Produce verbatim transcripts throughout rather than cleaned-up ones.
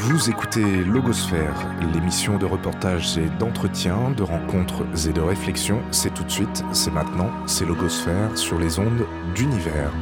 Vous écoutez Logosphère, l'émission de reportages et d'entretien, de rencontres et de réflexions. C'est tout de suite, c'est maintenant, c'est Logosphère sur les ondes d'Univers.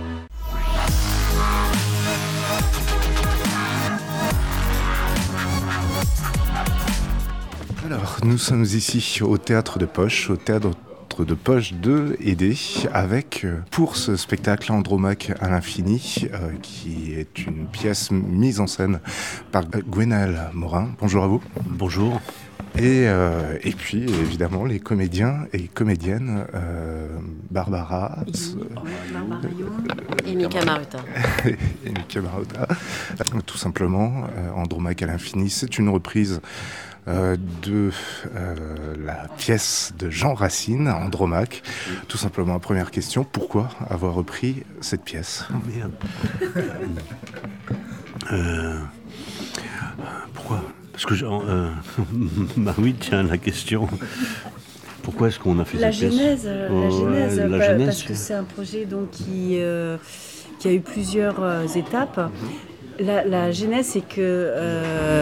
Alors, nous sommes ici au Théâtre de Poche, au Théâtre de Poche de Édé, avec, pour ce spectacle, Andromaque à l'infini, euh, qui est une pièce mise en scène par Gwenaël Morin. Bonjour à vous. Bonjour. Et, euh, et puis, évidemment, les comédiens et comédiennes, euh, Barbara... Et, euh, Barbara Young et Mika Maruta. et Mika Maruta. Tout simplement, euh, Andromaque à l'infini, c'est une reprise Euh, de euh, la pièce de Jean Racine, Andromaque. Tout simplement, première question, pourquoi avoir repris cette pièce ? Oh merde. euh, pourquoi ? Parce que... Euh, bah oui, tiens, la question... Pourquoi est-ce qu'on a fait la cette genèse, pièce La oh, genèse, ouais, la pa- genèse, parce que c'est un projet donc, qui, euh, qui a eu plusieurs euh, étapes. La, la genèse, c'est que euh,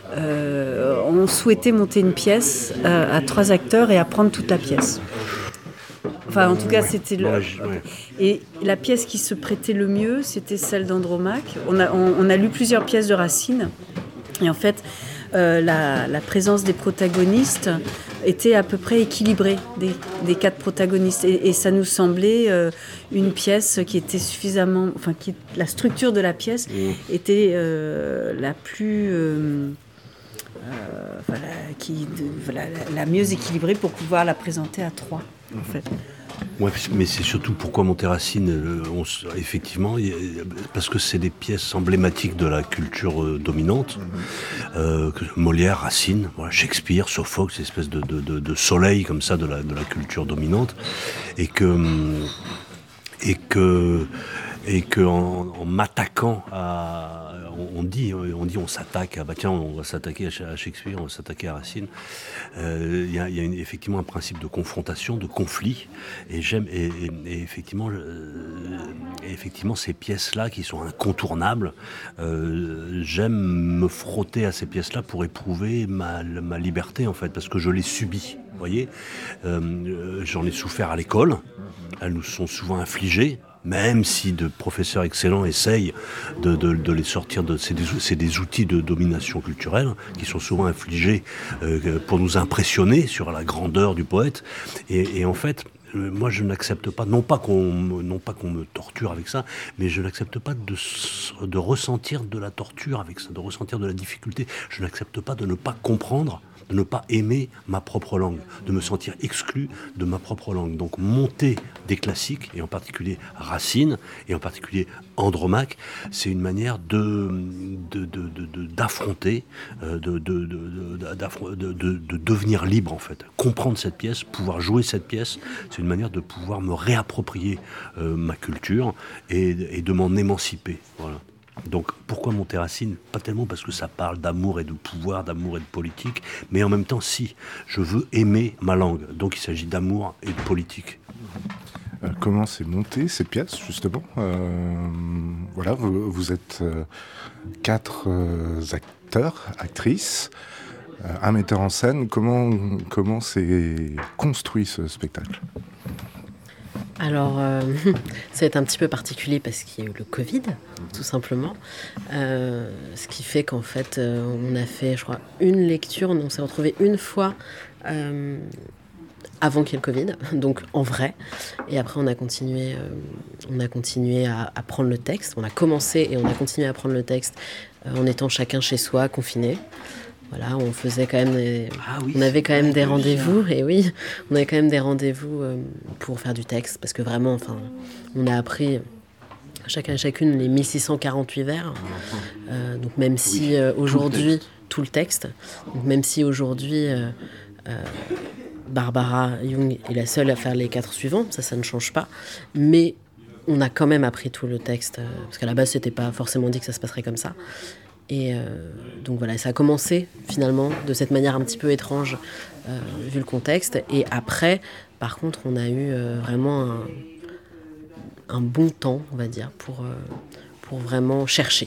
euh, on souhaitait monter une pièce euh, à trois acteurs et apprendre toute la pièce. Enfin, en tout cas, ouais. c'était le... Ouais, je- ouais. Et la pièce qui se prêtait le mieux, c'était celle d'Andromaque. On a, on, on a lu plusieurs pièces de Racine, et en fait, euh, la, la présence des protagonistes était à peu près équilibrée des, des quatre protagonistes, et, et ça nous semblait euh, une pièce qui était suffisamment, enfin, qui, la structure de la pièce Mmh. était euh, la plus, euh, euh, voilà, qui, de, voilà, la, la mieux équilibrée pour pouvoir la présenter à trois, en fait. Ouais, mais c'est surtout pourquoi monter Racine, euh, on, s- effectivement, y a- parce que c'est des pièces emblématiques de la culture euh, dominante. Euh, que Molière, Racine, voilà, Shakespeare, Sophocle, cette espèce de, de, de, de soleil comme ça de la, de la culture dominante, et que hum, et que et que en, en m'attaquant à, on, on dit, on dit, on s'attaque, à, bah tiens, on va s'attaquer à Shakespeare, on va s'attaquer à Racine. Il euh, y a, y a une, effectivement un principe de confrontation, de conflit, et j'aime, et, et, et effectivement, euh, et effectivement, ces pièces-là qui sont incontournables, euh, j'aime me frotter à ces pièces-là pour éprouver ma, ma liberté en fait, parce que je l'ai subie. Vous voyez, euh, j'en ai souffert à l'école. Elles nous sont souvent infligées, même si de professeurs excellents essayent de, de, de les sortir de... C'est des, c'est des outils de domination culturelle qui sont souvent infligés euh, pour nous impressionner sur la grandeur du poète. Et, et en fait, euh, moi je n'accepte pas, non pas qu'on, non pas qu'on me torture avec ça, mais je n'accepte pas de, de ressentir de la torture avec ça, de ressentir de la difficulté. Je n'accepte pas de ne pas comprendre, de ne pas aimer ma propre langue, de me sentir exclu de ma propre langue. Donc monter des classiques, et en particulier Racine, et en particulier Andromaque, c'est une manière de, de, de, de, de, d'affronter, euh, de, de, de, de, de, de, de devenir libre en fait. Comprendre cette pièce, pouvoir jouer cette pièce, c'est une manière de pouvoir me réapproprier euh, ma culture et, et de m'en émanciper. Voilà. Donc pourquoi monter Racine ? Pas tellement parce que ça parle d'amour et de pouvoir, d'amour et de politique, mais en même temps si, je veux aimer ma langue. Donc il s'agit d'amour et de politique. Euh, comment s'est montée cette pièce, justement ? euh, Voilà, vous, vous êtes euh, quatre euh, acteurs, actrices, euh, un metteur en scène. Comment, comment s'est construit ce spectacle ? Alors, euh, ça va être un petit peu particulier parce qu'il y a eu le Covid, tout simplement. Euh, ce qui fait qu'en fait, euh, on a fait, je crois, une lecture. On s'est retrouvés une fois euh, avant qu'il y ait le Covid, donc en vrai. Et après, on a continué, euh, on a continué à, à prendre le texte. On a commencé et on a continué à prendre le texte euh, en étant chacun chez soi, confinés. Voilà, on faisait quand même des... Ah oui, on avait quand même des vrai, rendez-vous, et oui, on avait quand même des rendez-vous euh, pour faire du texte, parce que vraiment, enfin, on a appris chacun et chacune les mille six cent quarante-huit vers, euh, donc même si euh, aujourd'hui, tout le texte, donc même si aujourd'hui, euh, euh, Barbara Young est la seule à faire les quatre suivants, ça, ça ne change pas, mais on a quand même appris tout le texte, euh, parce qu'à la base, c'était pas forcément dit que ça se passerait comme ça. Et euh, donc voilà, ça a commencé finalement de cette manière un petit peu étrange, euh, vu le contexte. Et après, par contre, on a eu euh, vraiment un, un bon temps, on va dire, pour, euh, pour vraiment chercher.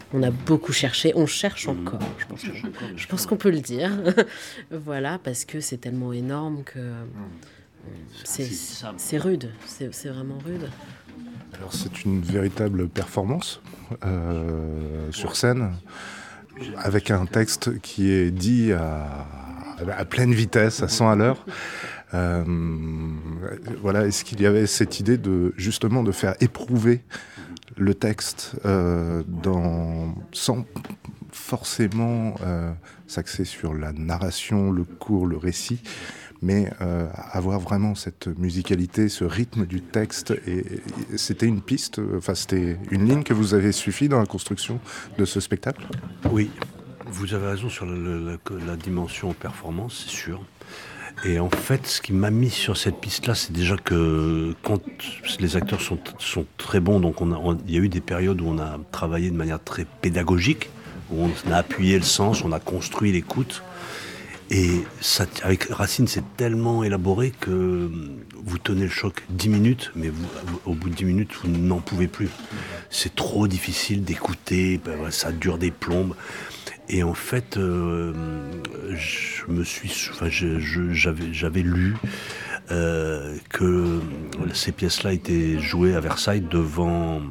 On a beaucoup cherché, on cherche encore, je pense, je pense qu'on peut le dire. Voilà, parce que c'est tellement énorme que c'est, c'est rude, c'est, c'est vraiment rude. Alors c'est une véritable performance euh, sur scène, avec un texte qui est dit à, à pleine vitesse, à cent à l'heure. Euh, voilà, est-ce qu'il y avait cette idée de justement de faire éprouver le texte euh, dans, sans forcément euh, s'axer sur la narration, le cours, le récit, mais euh, avoir vraiment cette musicalité, ce rythme du texte. Et, et c'était une piste, enfin c'était une ligne que vous avez suffi dans la construction de ce spectacle ? Oui, vous avez raison sur la, la, la dimension performance, c'est sûr. Et en fait, ce qui m'a mis sur cette piste-là, c'est déjà que quand les acteurs sont, sont très bons, donc on a, on, il y a eu des périodes où on a travaillé de manière très pédagogique, où on a appuyé le sens, on a construit l'écoute. Et ça, avec Racine, c'est tellement élaboré que vous tenez le choc dix minutes, mais vous, au bout de dix minutes, vous n'en pouvez plus. C'est trop difficile d'écouter, ben, ça dure des plombes. Et en fait, euh, je me suis, enfin, je, je, j'avais, j'avais lu euh, que ces pièces-là étaient jouées à Versailles devant,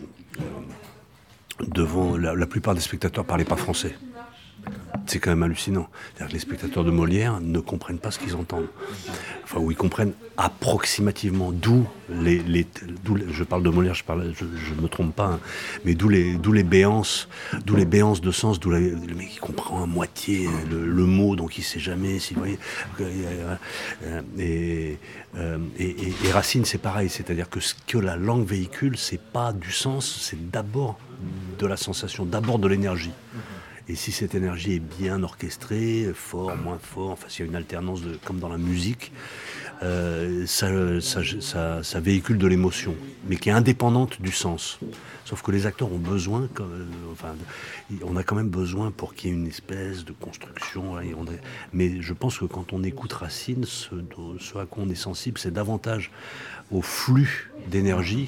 devant la, la plupart des spectateurs parlaient pas français. C'est quand même hallucinant. C'est-à-dire que les spectateurs de Molière ne comprennent pas ce qu'ils entendent. Enfin, ou ils comprennent approximativement, d'où les... les d'où les je parle de Molière, je ne je, je me trompe pas, hein, mais d'où les, d'où les béances, d'où les béances de sens, d'où la, le mec qui comprend à moitié le, le mot, donc il ne sait jamais si vous voyez. Et, euh, et, et, et Racine, c'est pareil, c'est-à-dire que ce que la langue véhicule, c'est pas du sens, c'est d'abord de la sensation, d'abord de l'énergie. Et si cette énergie est bien orchestrée, fort, moins fort, enfin s'il y a une alternance de, comme dans la musique, euh, ça, ça, ça, ça véhicule de l'émotion, mais qui est indépendante du sens. Sauf que les acteurs ont besoin, euh, enfin, on a quand même besoin pour qu'il y ait une espèce de construction. Et on a, mais je pense que quand on écoute Racine, ce, ce à quoi on est sensible, c'est davantage au flux d'énergie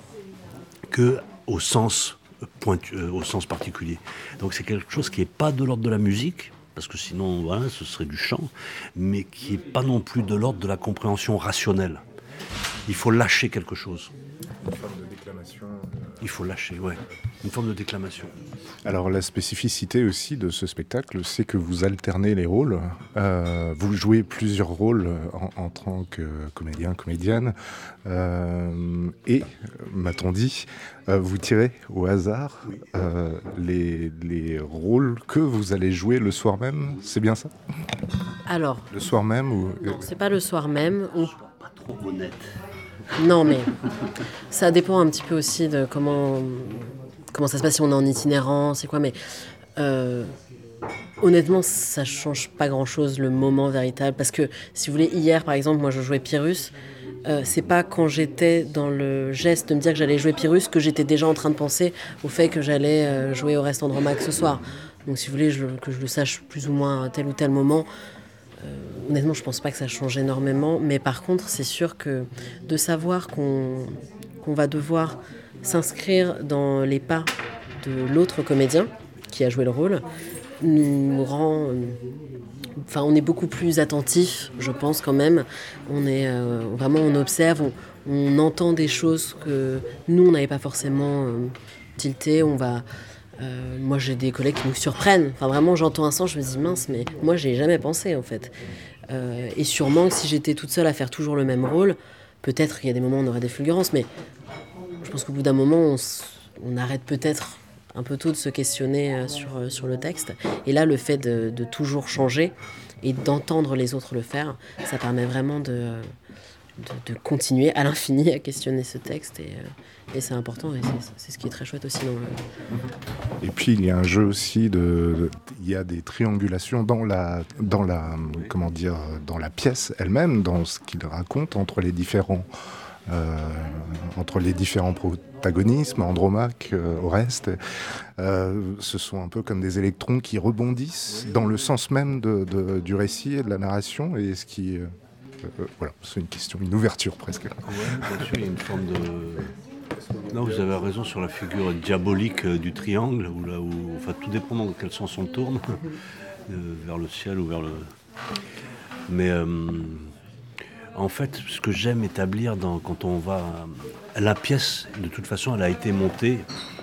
que au sens. Pointu, euh, au sens particulier. Donc c'est quelque chose qui n'est pas de l'ordre de la musique, parce que sinon voilà, ce serait du chant, mais qui n'est pas non plus de l'ordre de la compréhension rationnelle. Il faut lâcher quelque chose. Une forme de déclamation. Euh... Il faut lâcher, ouais. Une forme de déclamation. Alors la spécificité aussi de ce spectacle, c'est que vous alternez les rôles. Euh, vous jouez plusieurs rôles en, en tant que comédien, comédienne. Euh, et, m'a-t-on dit, euh, vous tirez au hasard euh, les, les rôles que vous allez jouer le soir même. C'est bien ça ? Alors. Le soir même ou... Non, c'est pas le soir même. Ou... Sois pas trop honnête. Non, mais ça dépend un petit peu aussi de comment, comment ça se passe, si on est en itinérance, c'est quoi, mais euh, honnêtement, ça change pas grand-chose le moment véritable, parce que, si vous voulez, hier, par exemple, moi je jouais Pyrrhus, euh, c'est pas quand j'étais dans le geste de me dire que j'allais jouer Pyrrhus que j'étais déjà en train de penser au fait que j'allais euh, jouer au Reste Andromaque ce soir. Donc si vous voulez je, que je le sache plus ou moins à tel ou tel moment, Euh, honnêtement, je pense pas que ça change énormément, mais par contre, c'est sûr que de savoir qu'on, qu'on va devoir s'inscrire dans les pas de l'autre comédien qui a joué le rôle nous rend... Enfin, on est beaucoup plus attentif, je pense quand même. On est euh, vraiment, on observe, on, on entend des choses que nous, on n'avait pas forcément euh, tilté. On va... Euh, moi j'ai des collègues qui nous surprennent, enfin vraiment j'entends un sens, je me dis mince, mais moi j'y ai jamais pensé en fait, euh, et sûrement que si j'étais toute seule à faire toujours le même rôle, peut-être qu'il y a des moments où on aurait des fulgurances, mais je pense qu'au bout d'un moment on, on arrête peut-être un peu tôt de se questionner euh, sur, euh, sur le texte, et là le fait de, de toujours changer et d'entendre les autres le faire, ça permet vraiment de, de, de continuer à l'infini à questionner ce texte, et euh, Et c'est important, et c'est, c'est ce qui est très chouette aussi. Dans le... Et puis il y a un jeu aussi de, de, il y a des triangulations dans la, dans la, comment dire, dans la pièce elle-même, dans ce qu'il raconte entre les différents, euh, entre les différents protagonismes, Andromaque, euh, Oreste. Euh, ce sont un peu comme des électrons qui rebondissent dans le sens même de, de, du récit et de la narration, et ce qui, euh, euh, voilà, c'est une question, une ouverture presque. Ouais, bien sûr, il y a une forme de Non, vous avez raison sur la figure diabolique euh, du triangle, où, là, où, enfin, tout dépend dans quel sens on tourne, euh, vers le ciel ou vers le... Mais euh, en fait, ce que j'aime établir dans, quand on va... La pièce, de toute façon, elle a été montée...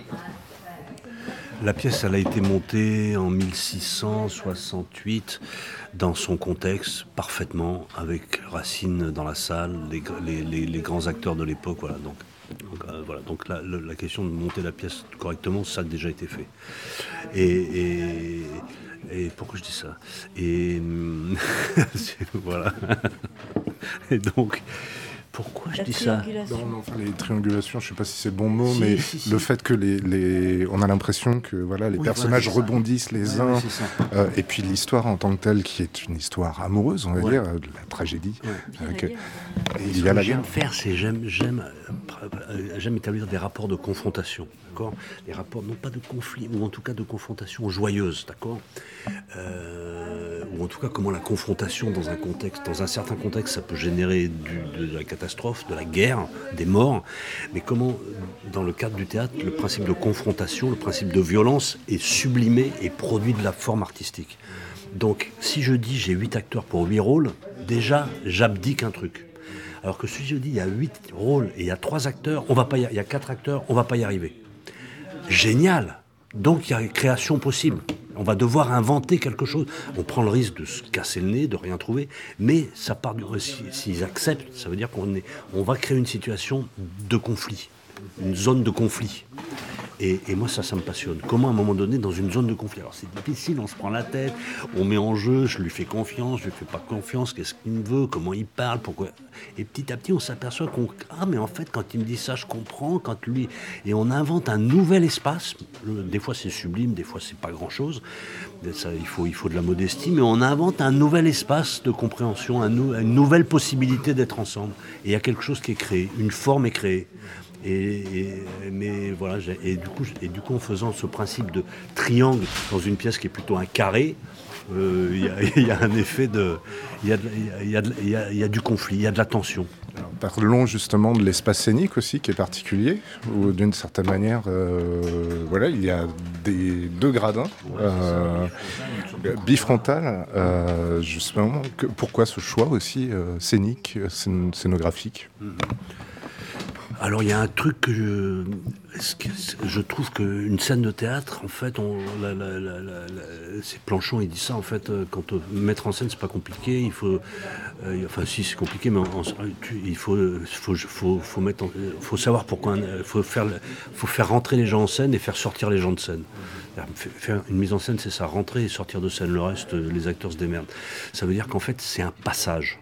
La pièce, elle a été montée en mille six cent soixante-huit dans son contexte, parfaitement, avec Racine dans la salle, les, les, les, les grands acteurs de l'époque, voilà. Donc, donc, euh, voilà. Donc la, la, la question de monter la pièce correctement, ça a déjà été fait. Et, et, et pourquoi je dis ça ? Et voilà. Et donc. Pourquoi je la dis ça ? Non, non, enfin, les triangulations, je ne sais pas si c'est le bon mot, si, mais si, si. le fait que les, les, on a l'impression que voilà, les oui, personnages voilà, rebondissent les ouais, uns, ouais, euh, et puis l'histoire en tant que telle, qui est une histoire amoureuse, on va ouais. dire, de la tragédie. Ouais. Avec, et il y a Ce que j'aime faire, c'est j'aime, j'aime, euh, j'aime établir des rapports de confrontation, d'accord ? Des rapports, non pas de conflit, ou en tout cas de confrontation joyeuse, d'accord ? euh, Ou en tout cas, comment la confrontation dans un contexte, dans un certain contexte, ça peut générer du, de la catastrophe, de la guerre, des morts, mais comment, dans le cadre du théâtre, le principe de confrontation, le principe de violence est sublimé et produit de la forme artistique. Donc, si je dis j'ai huit acteurs pour huit rôles, déjà, j'abdique un truc. Alors que si je dis il y a huit rôles et il y a trois acteurs, on va pas y, il y a quatre acteurs, on va pas y arriver. Génial. Donc, il y a une création possible. On va devoir inventer quelque chose. On prend le risque de se casser le nez, de rien trouver, mais ça part du... S'ils acceptent, ça veut dire qu'on est... on va créer une situation de conflit, une zone de conflit. Et, et moi, ça, ça me passionne. Comment, à un moment donné, dans une zone de conflit, alors c'est difficile, on se prend la tête, on met en jeu, je lui fais confiance, je lui fais pas confiance, qu'est-ce qu'il me veut, comment il parle, pourquoi... Et petit à petit, on s'aperçoit qu'on... Ah, mais en fait, quand il me dit ça, je comprends, quand lui... Et on invente un nouvel espace. Des fois, c'est sublime, des fois, c'est pas grand-chose. Ça, il faut, il faut de la modestie, mais on invente un nouvel espace de compréhension, un nou... une nouvelle possibilité d'être ensemble. Et il y a quelque chose qui est créé, une forme est créée. Et, et, mais voilà, et du, coup, et du coup, en faisant ce principe de triangle dans une pièce qui est plutôt un carré, il euh, y, y a un effet de... Il y, y, y, y, a, y a du conflit, il y a de la tension. Alors, parlons justement de l'espace scénique aussi, qui est particulier, où d'une certaine manière, euh, voilà, il y a des deux gradins, euh, bifrontal, euh, justement. Que, pourquoi ce choix aussi euh, scénique, scén- scénographique ? Mm-hmm. Alors il y a un truc que je, je trouve qu'une scène de théâtre, en fait, on, la, la, la, la, c'est Planchon, il dit ça, en fait, quand on, mettre en scène, c'est pas compliqué, il faut, euh, enfin si c'est compliqué, mais en, tu, il faut, faut, faut, faut mettre, en, faut savoir pourquoi, il faut faire, faut faire rentrer les gens en scène et faire sortir les gens de scène. Faire une mise en scène, c'est ça, rentrer et sortir de scène, le reste, les acteurs se démerdent. Ça veut dire qu'en fait, c'est un passage.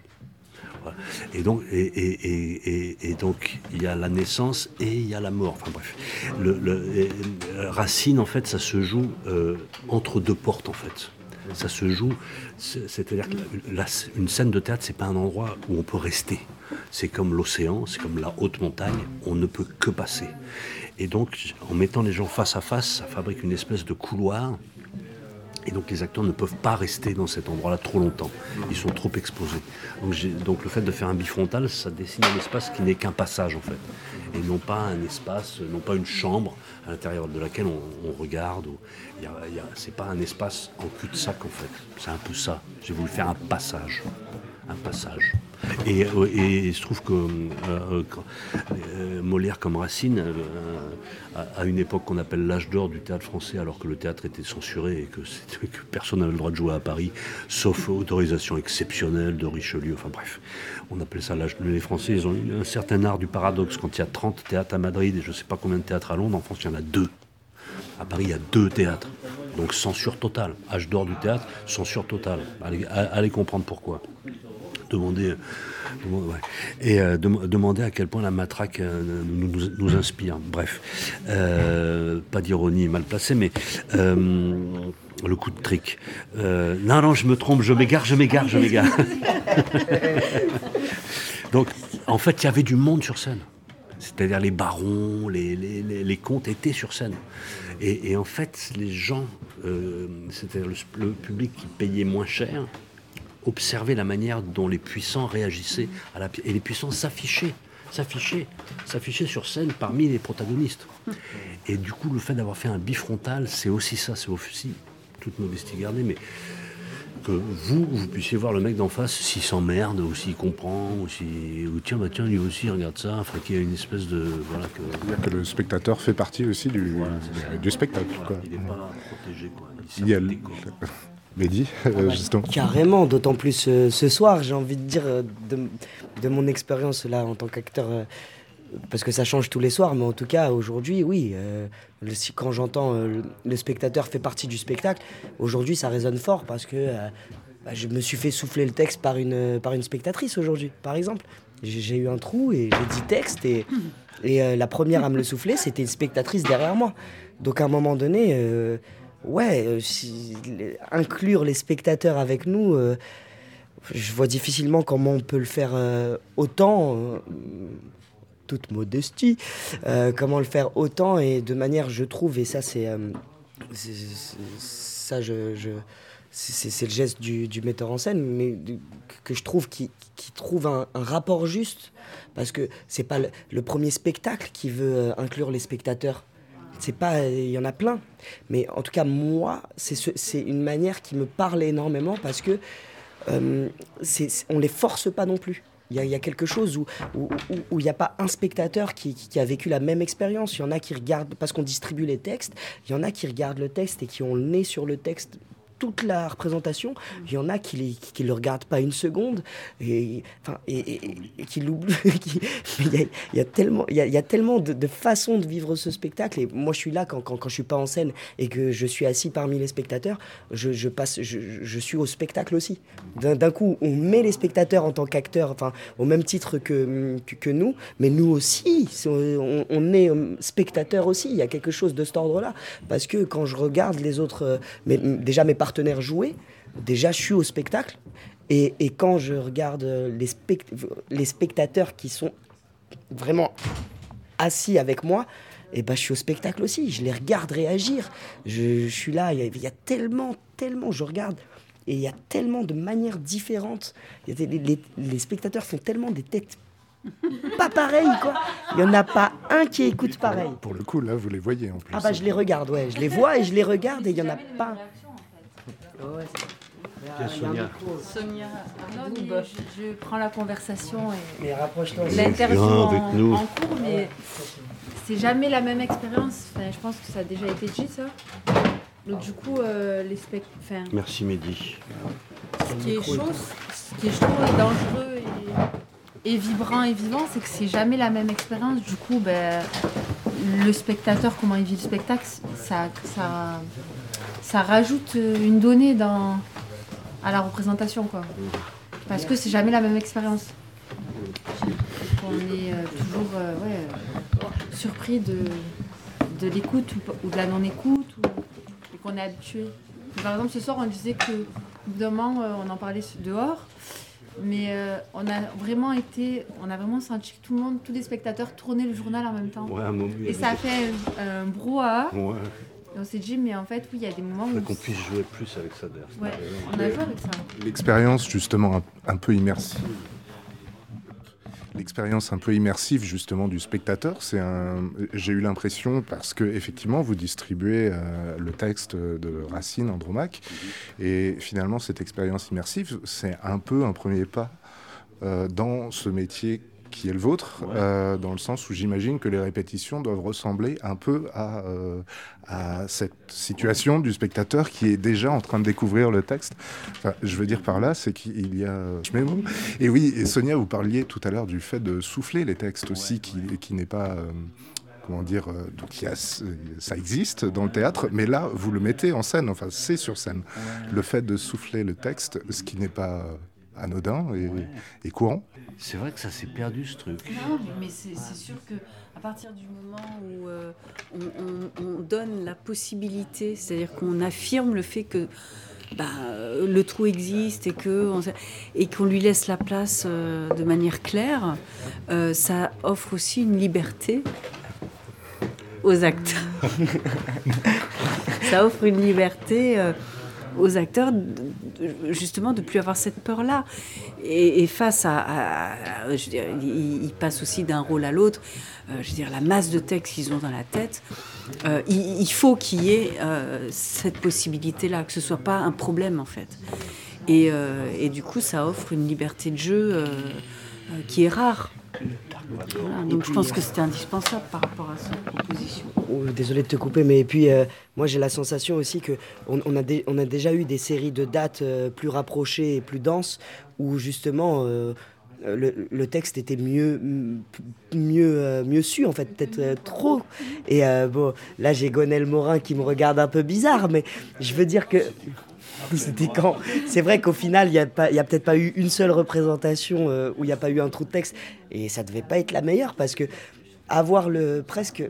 Et donc, et, et, et, et donc, il y a la naissance et il y a la mort. Enfin bref, le, le, et, Racine, en fait, ça se joue euh, entre deux portes, en fait. Ça se joue, c'est, c'est-à-dire qu'une scène de théâtre, c'est pas un endroit où on peut rester. C'est comme l'océan, c'est comme la haute montagne, on ne peut que passer. Et donc, en mettant les gens face à face, ça fabrique une espèce de couloir. Et donc les acteurs ne peuvent pas rester dans cet endroit-là trop longtemps. Ils sont trop exposés. Donc, j'ai, donc le fait de faire un bifrontal, ça dessine un espace qui n'est qu'un passage en fait. Et non pas un espace, non pas une chambre à l'intérieur de laquelle on, on regarde. Ou, y a, y a, c'est pas un espace en cul-de-sac en fait. C'est un peu ça. J'ai voulu faire un passage. Un passage. Et, et il se trouve que euh, euh, Molière comme Racine, euh, à, à une époque qu'on appelle l'âge d'or du théâtre français, alors que le théâtre était censuré et que, que personne n'avait le droit de jouer à Paris, sauf autorisation exceptionnelle de Richelieu, enfin bref, on appelle ça l'âge. Les Français, ils ont un certain art du paradoxe. Quand il y a trente théâtres à Madrid et je ne sais pas combien de théâtres à Londres, en France il y en a deux. À Paris, il y a deux théâtres. Donc censure totale. Âge d'or du théâtre, censure totale. Allez, allez comprendre pourquoi. Demander, demander ouais. Et euh, de, demander à quel point la matraque euh, nous, nous, nous inspire. Bref, euh, pas d'ironie mal placée, mais euh, le coup de trick. Euh, non, non, je me trompe, je m'égare, je m'égare, je m'égare. Donc, en fait, il y avait du monde sur scène. C'est-à-dire les barons, les, les, les, les comtes étaient sur scène. Et, et en fait, les gens, euh, c'est-à-dire le, le public qui payait moins cher, observer la manière dont les puissants réagissaient à la pièce. Et les puissants s'affichaient. s'afficher, s'afficher sur scène parmi les protagonistes. Et du coup, le fait d'avoir fait un bifrontal, c'est aussi ça, c'est aussi, toute modestie gardée, mais que vous, vous puissiez voir le mec d'en face s'il s'emmerde, ou s'il comprend, ou s'il... ou tiens, bah tiens, lui aussi, regarde ça, enfin qu'il y a une espèce de... Voilà, que... C'est-à-dire que le spectateur fait partie aussi du, Voilà, du, du spectacle. Voilà, Quoi. il n'est pas protégé, quoi. Il y a le... Mehdi, euh, justement. Carrément, d'autant plus euh, ce soir, j'ai envie de dire, euh, de, de mon expérience là en tant qu'acteur, euh, parce que ça change tous les soirs, mais en tout cas aujourd'hui, oui, euh, le, si, quand j'entends euh, le, le spectateur fait partie du spectacle, aujourd'hui ça résonne fort parce que euh, bah, je me suis fait souffler le texte par une, par une spectatrice aujourd'hui, par exemple. J'ai, j'ai eu un trou et j'ai dit texte et, et euh, la première à me le souffler, c'était une spectatrice derrière moi. Donc à un moment donné... Euh, Ouais, euh, si, les, inclure les spectateurs avec nous, euh, je vois difficilement comment on peut le faire euh, autant, euh, toute modestie, euh, comment le faire autant et de manière, je trouve, et ça c'est, euh, c'est, c'est ça je, je c'est, c'est le geste du, du metteur en scène, mais que je trouve qui, qui trouve un, un rapport juste, parce que c'est pas le, le premier spectacle qui veut euh, inclure les spectateurs. C'est pas, il y en a plein, mais en tout cas moi, c'est, ce, c'est une manière qui me parle énormément parce que euh, c'est, c'est, on les force pas non plus. Il y a, il y a quelque chose où où où, où il n'y a pas un spectateur qui, qui, qui a vécu la même expérience. Il y en a qui regardent parce qu'on distribue les textes. Il y en a qui regardent le texte et qui ont le nez sur le texte toute la représentation. Il y en a qui ne qui, qui le regardent pas une seconde et, enfin, et, et, et qui l'oublient. il, y a, il y a tellement, il y a, il y a tellement de, de façons de vivre ce spectacle. Et moi, je suis là quand, quand, quand je ne suis pas en scène et que je suis assis parmi les spectateurs. Je, je, passe, je, je suis au spectacle aussi. D'un, d'un coup, on met les spectateurs en tant qu'acteurs, enfin, au même titre que, que, que nous, mais nous aussi, on, on est spectateurs aussi. Il y a quelque chose de cet ordre-là. Parce que quand je regarde les autres, mais, déjà mes partenaires jouer, déjà je suis au spectacle et, et quand je regarde les, spect- les spectateurs qui sont vraiment assis avec moi, et ben je suis au spectacle aussi, je les regarde réagir, je, je suis là, il y, a, il y a tellement, tellement, je regarde et il y a tellement de manières différentes, il y a des, les, les spectateurs font tellement des têtes pas pareil, quoi. Il n'y en a pas un qui écoute pareil. Pour le coup, là, vous les voyez en plus. Ah bah je les regarde, ouais, je les vois et je les regarde et il n'y en a pas. Oh ouais, Tiens, Sonia. Sonia, non, mais je, je prends la conversation et Mais rapproche-toi. l'interview en, avec nous. en cours, mais c'est jamais la même expérience. Enfin, je pense que ça a déjà été dit, ça. Donc du coup, euh, les spect... enfin, Merci Mehdi. ce qui est chaud, ce qui est chaud et dangereux et, et vibrant et vivant, c'est que c'est jamais la même expérience. Du coup, ben, le spectateur, comment il vit le spectacle, ça, ça, ça rajoute une donnée dans, à la représentation, quoi. Parce que c'est jamais la même expérience. On est euh, toujours euh, ouais, euh, surpris de, de l'écoute ou, ou de la non-écoute, ou, et qu'on est habitué. Par exemple, ce soir, on disait que, évidemment, euh, on en parlait dehors, mais euh, on a vraiment été, on a vraiment senti que tout le monde, tous les spectateurs tournaient le journal en même temps. Ouais, un moment, et ça a fait un, un brouhaha. Ouais. Et on s'est dit, mais en fait, oui, il y a des moments où... qu'on puisse jouer plus avec ça d'ailleurs. Ouais, on a joué avec ça. L'expérience, justement, un, un peu immersive. L'expérience un peu immersive, justement, du spectateur, c'est un... J'ai eu l'impression, parce que effectivement, vous distribuez euh, le texte de Racine, Andromaque, et finalement, cette expérience immersive, c'est un peu un premier pas euh, dans ce métier qui est le vôtre, ouais. euh, dans le sens où j'imagine que les répétitions doivent ressembler un peu à, euh, à cette situation du spectateur qui est déjà en train de découvrir le texte. Enfin, je veux dire par là, c'est qu'il y a... Je mets mon... Et oui, et Sonia, vous parliez tout à l'heure du fait de souffler les textes aussi, ouais, qui, ouais. qui n'est pas... Euh, comment dire, euh, donc il y a, ça existe dans le théâtre, mais là, vous le mettez en scène, enfin, c'est sur scène. Ouais. Le fait de souffler le texte, ce qui n'est pas anodin et, ouais. et courant. C'est vrai que ça s'est perdu, ce truc. Non, mais c'est, c'est sûr qu'à partir du moment où euh, on, on, on donne la possibilité, c'est-à-dire qu'on affirme le fait que bah, le trou existe et, que on, et qu'on lui laisse la place euh, de manière claire, euh, ça offre aussi une liberté aux acteurs. Ça offre une liberté... Euh, aux acteurs de, de, justement de plus avoir cette peur-là. Et, et face à, à, à je veux dire, ils, ils passent aussi d'un rôle à l'autre. Euh, je veux dire, la masse de textes qu'ils ont dans la tête, euh, il, il faut qu'il y ait euh, cette possibilité-là, que ce soit pas un problème en fait. Et, euh, et du coup, ça offre une liberté de jeu euh, euh, qui est rare. Voilà, donc je pense que c'était indispensable par rapport à cette proposition. Oh, désolé de te couper, mais puis euh, moi j'ai la sensation aussi que on, on, a dé, on a déjà eu des séries de dates euh, plus rapprochées et plus denses où justement euh, le, le texte était mieux mieux euh, mieux su en fait, peut-être euh, trop. Et euh, bon, là j'ai Gonel Morin qui me regarde un peu bizarre, mais je veux dire que c'était quand c'est vrai qu'au final il y a pas il y a peut-être pas eu une seule représentation euh, où il y a pas eu un trou de texte, et ça devait pas être la meilleure parce que avoir le presque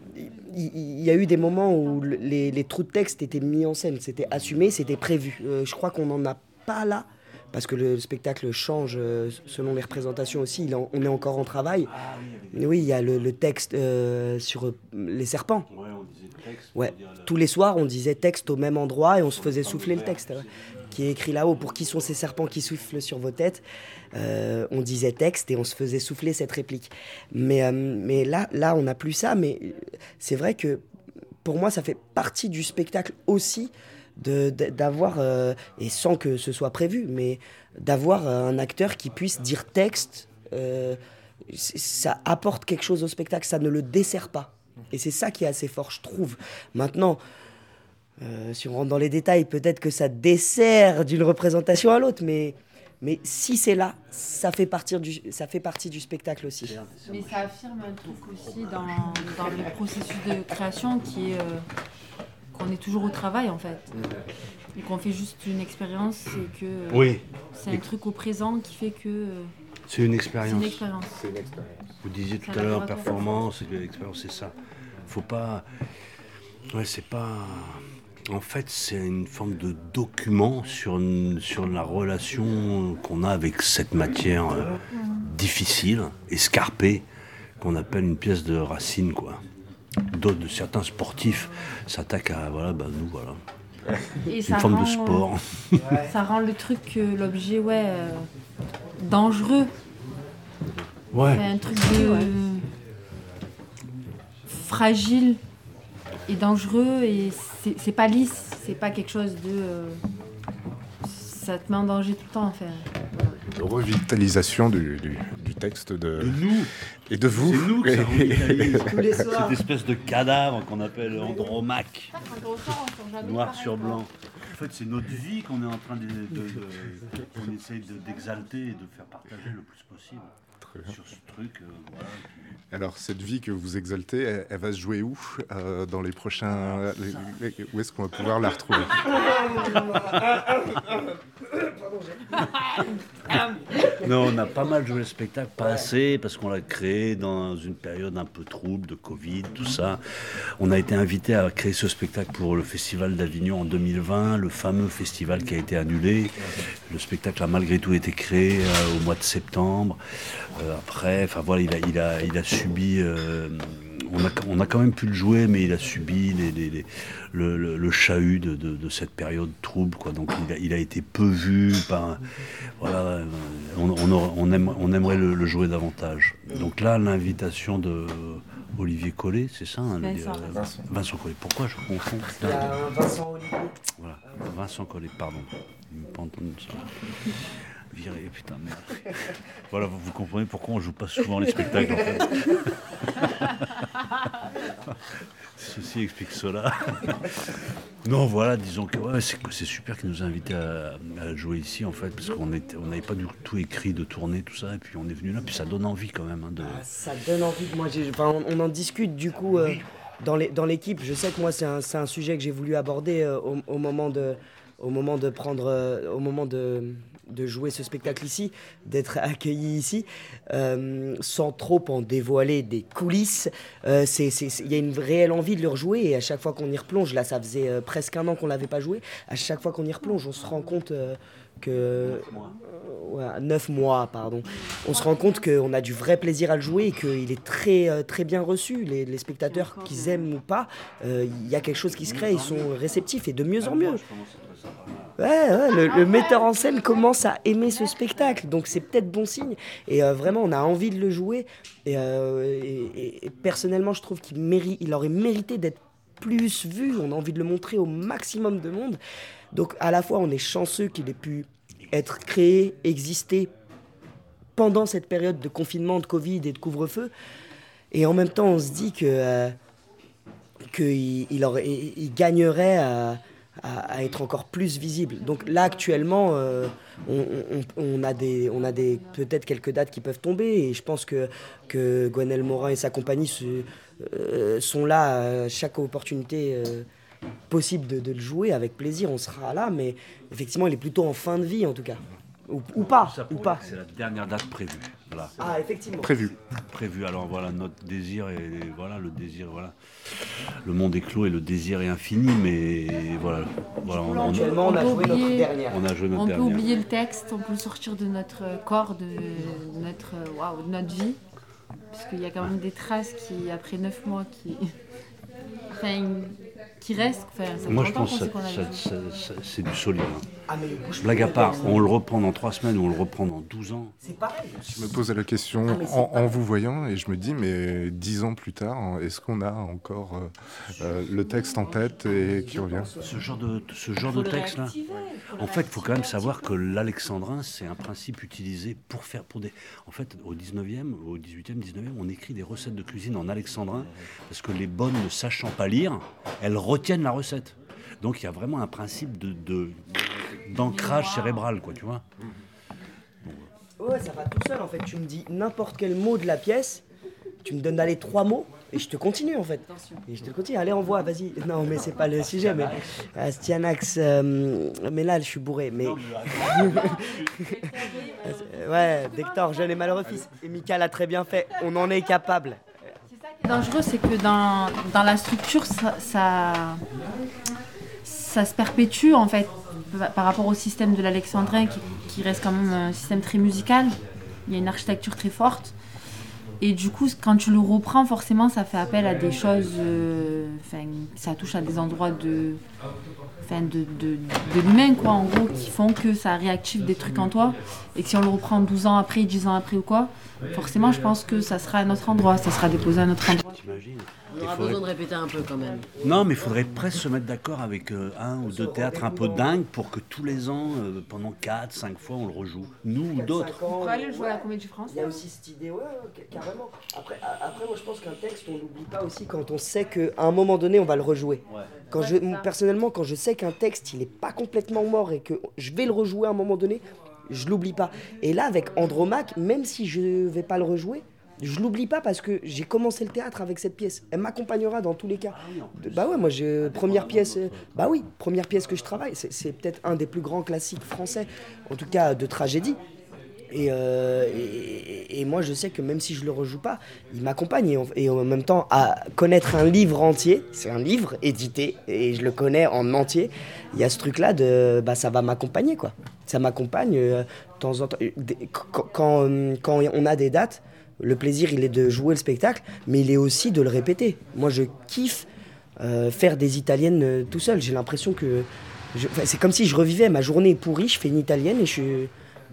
il y a eu des moments où les, les trous de texte étaient mis en scène, c'était assumé, c'était prévu. Euh, je crois qu'on n'en a pas là, parce que le spectacle change euh, selon les représentations aussi, il en, on est encore en travail. Mais oui, il y a le, le texte euh, sur les serpents. Ouais, on disait texte. Ouais. Tous les soirs, on disait texte au même endroit et on se faisait souffler le texte, ouais, qui est écrit là-haut. Pour qui sont ces serpents qui soufflent sur vos têtes ? euh, On disait texte et on se faisait souffler cette réplique. Mais, euh, mais là, là, on n'a plus ça. Mais c'est vrai que pour moi, ça fait partie du spectacle aussi. De, de, d'avoir, euh, et sans que ce soit prévu, mais d'avoir un acteur qui puisse dire texte, euh, ça apporte quelque chose au spectacle, ça ne le dessert pas. Et c'est ça qui est assez fort, je trouve. Maintenant, euh, si on rentre dans les détails, peut-être que ça dessert d'une représentation à l'autre, mais, mais si c'est là, ça fait, partir du, ça fait partie du spectacle aussi. Mais ça affirme un truc aussi dans, dans le processus de création qui est... Euh... On est toujours au travail en fait, et qu'on fait juste une expérience, et que euh, oui. c'est un truc au présent qui fait que euh, c'est une expérience. C'est une expérience. C'est une expérience. Vous disiez tout à l'heure performance, l'expérience, c'est ça. Faut pas, ouais, c'est pas. En fait, c'est une forme de document sur une, sur la relation qu'on a avec cette matière euh, difficile, escarpée, qu'on appelle une pièce de Racine, quoi. D'autres, certains sportifs s'attaquent à voilà, bah nous voilà. Et c'est une forme rend, de sport. Euh, ça rend le truc, euh, l'objet, ouais, euh, dangereux. Ouais. C'est un truc de ouais. fragile et dangereux, et c'est, c'est pas lisse, c'est pas quelque chose de. Euh, ça te met en danger tout le temps, en fait. De revitalisation du, du, du texte de, de nous et de vous. C'est nous que ça revitalise tous les soirs. Cette espèce de cadavre qu'on appelle Andromaque, noir sur blanc. En fait, c'est notre vie qu'on est en train de, de, de qu'on essaye de, d'exalter et de faire partager le plus possible. Sur ce truc, euh, voilà. Alors, cette vie que vous exaltez, elle, elle va se jouer où euh, dans les prochains... Les, les, où est-ce qu'on va pouvoir la retrouver? Non, on a pas mal joué le spectacle, pas assez, parce qu'on l'a créé dans une période un peu trouble de Covid, tout ça. On a été invité à créer ce spectacle pour le Festival d'Avignon en deux mille vingt, le fameux festival qui a été annulé. Le spectacle a malgré tout été créé euh, au mois de septembre. Euh, après, enfin voilà, il a, il a, il a subi... Euh, on, a, on a quand même pu le jouer, mais il a subi les, les, les, le, le, le chahut de, de, de cette période trouble, quoi. Donc il a, il a été peu vu. Par, voilà, on, on, aurait, on, aime, on aimerait le, le jouer davantage. Donc là, l'invitation de Olivier Collet, c'est ça hein, Vincent, le, Vincent. Vincent Collet. Pourquoi je confonds? Il y a un Vincent Olivier. Voilà, Vincent Collet, pardon. Il ne m'a pas entendu ça. Viré, putain, merde. Voilà, vous, vous comprenez pourquoi on joue pas souvent les spectacles, en fait. Ceci explique cela. Non, voilà, disons que ouais, c'est, c'est super qu'ils nous a invités à, à jouer ici, en fait, parce qu'on n'avait on pas du tout écrit de tourner, tout ça, et puis on est venu là, puis ça donne envie quand même. Hein, de... ah, ça donne envie. Moi, j'ai, enfin, on, on en discute, du coup, euh, dans, les, dans l'équipe. Je sais que moi, c'est un, c'est un sujet que j'ai voulu aborder euh, au, au moment de... Au moment de prendre, euh, au moment de, de jouer ce spectacle ici, d'être accueilli ici, euh, sans trop en dévoiler des coulisses, euh, c'est, c'est, c'est, y a une réelle envie de le rejouer, et à chaque fois qu'on y replonge, là ça faisait euh, presque un an qu'on l'avait pas joué, à chaque fois qu'on y replonge, on se rend compte euh, que ouais, neuf mois, pardon. On se rend compte qu'on a du vrai plaisir à le jouer et qu'il est très, euh, très bien reçu. Les, les spectateurs, qu'ils aiment ou pas, il euh, y a quelque chose qui se crée, ils sont réceptifs et de mieux en mieux. Ouais, ouais le, le metteur en scène commence à aimer ce spectacle, donc c'est peut-être bon signe. Et euh, vraiment, on a envie de le jouer. Et, euh, et, et personnellement, je trouve qu'il mérite, il aurait mérité d'être plus vu. On a envie de le montrer au maximum de monde. Donc à la fois, on est chanceux qu'il ait pu être créé, exister pendant cette période de confinement, de Covid et de couvre-feu. Et en même temps, on se dit que euh, qu'il il aurait, il gagnerait à, à, à être encore plus visible. Donc là, actuellement, euh, on, on, on a, des, on a des, peut-être quelques dates qui peuvent tomber. Et je pense que, que Gwenaël Morin et sa compagnie se, euh, sont là à chaque opportunité euh, possible de, de le jouer avec plaisir, on sera là, mais effectivement il est plutôt en fin de vie en tout cas, ou, ou pas, ou pas. C'est la dernière date prévue. Voilà. Ah effectivement. Prévu. Prévu. Alors voilà, notre désir est voilà le désir voilà. Le monde est clos et le désir est infini, mais voilà. Voilà. On, on, Actuellement on, on a joué oublier, notre dernière. On a joué notre on dernière. peut oublier le texte, on peut le sortir de notre corps, de notre waouh, de notre vie, parce qu'il y a quand même des traces qui après neuf mois qui. Enfin, qui reste. Enfin, ça Moi, je pense que ça, ça, ça, ça, c'est du solide. Hein. Ah, blague à part, on le reprend dans trois semaines ou on le reprend dans douze ans. C'est pareil. Je me posais la question ah, en, en vous voyant et je me dis, mais dix ans plus tard, est-ce qu'on a encore euh, euh, le texte en tête et qui revient ? Ce genre de, ce genre de texte-là. En fait, il faut quand même savoir que l'alexandrin, c'est un principe utilisé pour faire pour des. En fait, au dix-neuvième, au dix-huitième, dix-neuvième, on écrit des recettes de cuisine en alexandrin parce que les bonnes, ne sachant pas lire, elles retiennent la recette. Donc il y a vraiment un principe de, de d'ancrage cérébral, quoi, tu vois. Ouais, ça va tout seul en fait. Tu me dis n'importe quel mot de la pièce, tu me donnes d'aller trois mots et je te continue en fait. Et je te continue. Allez, envoie, vas-y. Non, mais c'est pas le sujet. Mais euh, Stianax, euh, mais là, je suis bourré. Mais ouais, Dector, jeune et malheureux fils. Et Mika l'a très bien fait. On en est capable. Dangereux, c'est que dans, dans la structure, ça, ça, ça se perpétue en fait par rapport au système de l'alexandrin qui, qui reste quand même un système très musical. Il y a une architecture très forte. Et du coup, quand tu le reprends, forcément, ça fait appel à des choses... Euh, ça touche à des endroits de, de, de, de l'humain, quoi, en gros, qui font que ça réactive des trucs en toi. Et que si on le reprend douze ans après, dix ans après ou quoi, forcément, je pense que ça sera à notre endroit, ça sera déposé à notre endroit. T'imagines ? On aura besoin de répéter un peu quand même. Non, mais il faudrait presque se mettre d'accord avec euh, un ou deux théâtres un peu dingues pour que tous les ans, euh, pendant quatre, cinq fois, on le rejoue. Nous ou d'autres. On pourrait aller le jouer à la Comédie Française. Il y a aussi cette idée, ouais, ouais, carrément. Après, après, moi, je pense qu'un texte, on l'oublie pas aussi quand on sait qu'à un moment donné, on va le rejouer. Ouais. Quand je, personnellement, quand je sais qu'un texte, il n'est pas complètement mort et que je vais le rejouer à un moment donné, je l'oublie pas. Et là, avec Andromaque, même si je vais pas le rejouer, je l'oublie pas parce que j'ai commencé le théâtre avec cette pièce. Elle m'accompagnera dans tous les cas. Bah ouais, moi, j'ai première pièce. Euh, bah oui, première pièce que je travaille. C'est, c'est peut-être un des plus grands classiques français, en tout cas de tragédie. Et, euh, et, et moi, je sais que même si je le rejoue pas, il m'accompagne. Et, et en même temps, à connaître un livre entier, c'est un livre édité et je le connais en entier. Il y a ce truc-là de, bah, ça va m'accompagner, quoi. Ça m'accompagne euh, de temps en temps. Quand, quand, quand on a des dates. Le plaisir, il est de jouer le spectacle, mais il est aussi de le répéter. Moi, je kiffe euh, faire des italiennes euh, tout seul. J'ai l'impression que... Je, c'est comme si je revivais ma journée pourrie, je fais une italienne et je suis... Euh,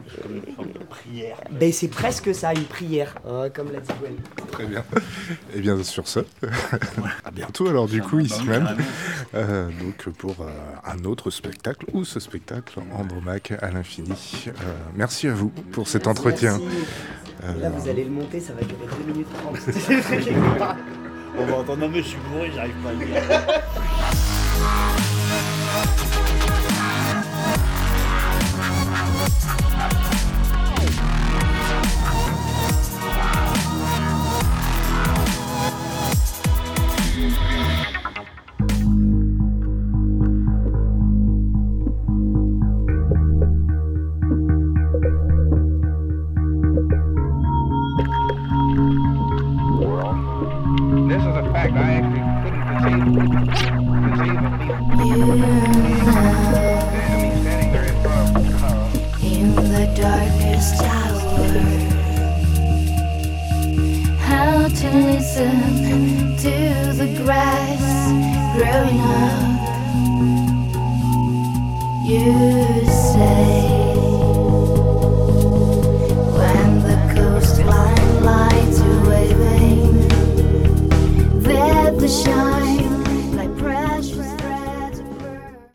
une prière. Ben, c'est presque ça, une prière, hein, comme l'a dit Gwen. Très bien. Et bien sur ce, à bientôt alors du coup ici même. Euh, donc pour euh, un autre spectacle, ou ce spectacle, Andromaque à l'infini. Euh, merci à vous pour cet merci, entretien. Merci. Euh... Là vous allez le monter, ça va durer deux minutes trente. On va entendre, non mais je suis bourré, j'arrive pas à le dire. Yeah. listen to the grass growing up. You